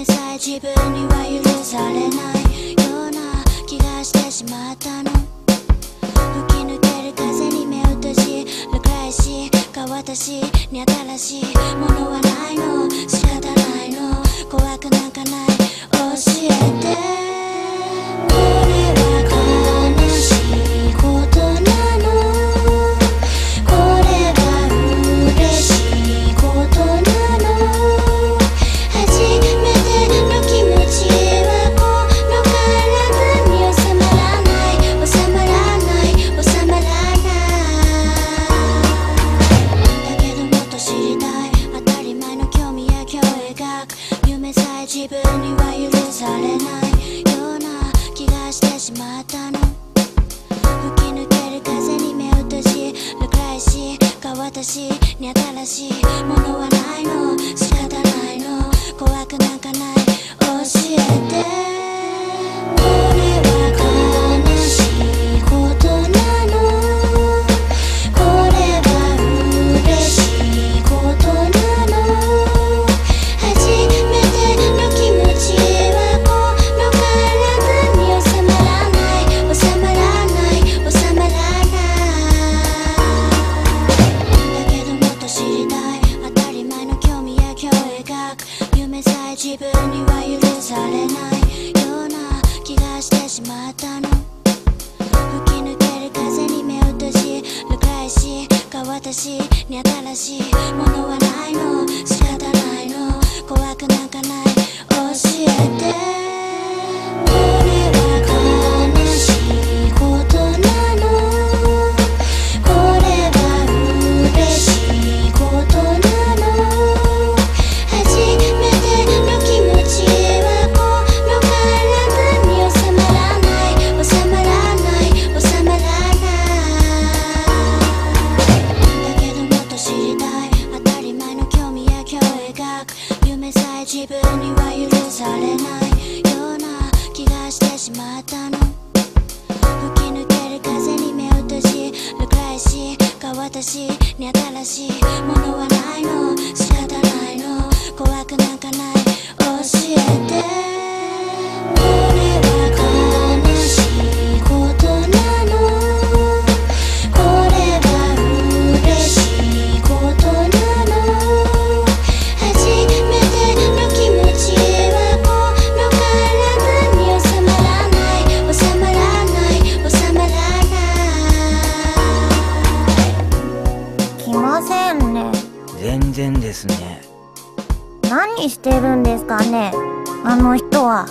夢さえ自分には許されないような気がしてしまったの。吹き抜ける風に目を閉じるくらいしか私に新しいものはないの。仕方ないの、怖くなんかない。教えて、これは悲しいことなの、これは嬉しいことなの。初めての気持ちはこの体に収まらない、収まらない、収まらない。だけどもっと知りたい、当たり前の興味や今日描く夢さえ自分には許されないような気がしてしまったの。吹き抜ける風に目を閉じるくらいしか私に新しいものはないの。仕方ないの、怖くなんかない。教えて、これは悲しいことなの、これは嬉しいことなの。初めての気持ちはこの体に収まらない、収まらない、収まらない。だけどもっと知りたい、当たり前の興味や今日描く夢さえ自分には許されないような気がしてしまったの。吹き抜ける風に目を閉じるくらいしか私に新しいものはないの。仕方ないの、怖くなんかない。教えて、これは悲しいことなの、これは嬉しいことなの。初めての気持ちはこの体に収まらない、収まらない、収まらない。だけどもっと知りたい、当たり前の興味や今日描く夢さえ自分には許されないような気がしてしまったの。吹き抜ける風に目を閉じるくらいしか私に新しいものはないの。仕方ないの、怖くなんかない。教えて、これは悲しいことなの、これは嬉しいことなの。初めての気持ちはこの体に収まらない、収まらない、収まらない。 来ませんね。 全然ですね。 何してるんですかね、あの人は。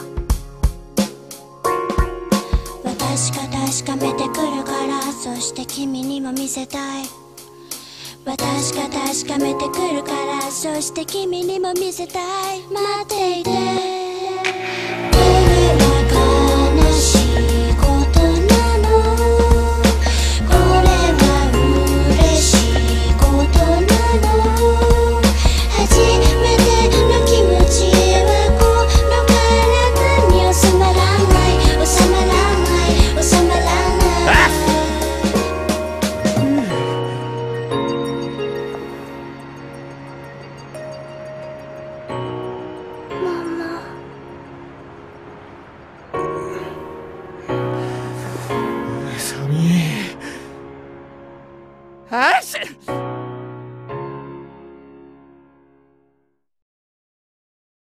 私が確かめてくるから、そして君にも見せたい。私が確かめてくるから、そして君にも見せたい。待っていて、これは悲しいことなの、これは嬉しいことなの。初めての気持ちはこの体に収まらない、収まらない、収まらない。ママ。 寒い。はっし